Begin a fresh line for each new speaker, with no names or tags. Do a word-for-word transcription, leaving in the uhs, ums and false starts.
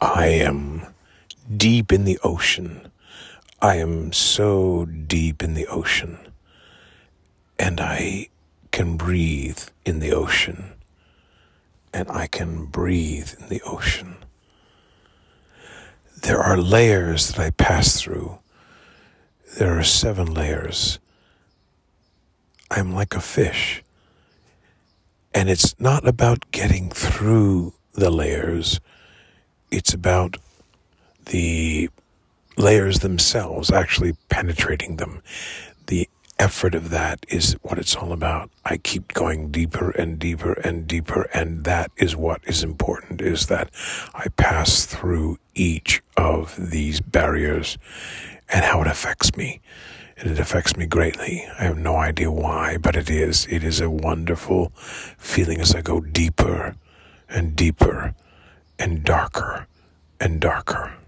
I am deep in the ocean. I am so deep in the ocean. And I can breathe in the ocean. And I can breathe in the ocean. There are layers that I pass through. There are seven layers. I'm like a fish. And it's not about getting through the layers. It's about the layers themselves, actually penetrating them. The effort of that is what it's all about. I keep going deeper and deeper and deeper, and that is what is important, is that I pass through each of these barriers and how it affects me. And it affects me greatly. I have no idea why, but it is. It is a wonderful feeling as I go deeper and deeper and darker and darker.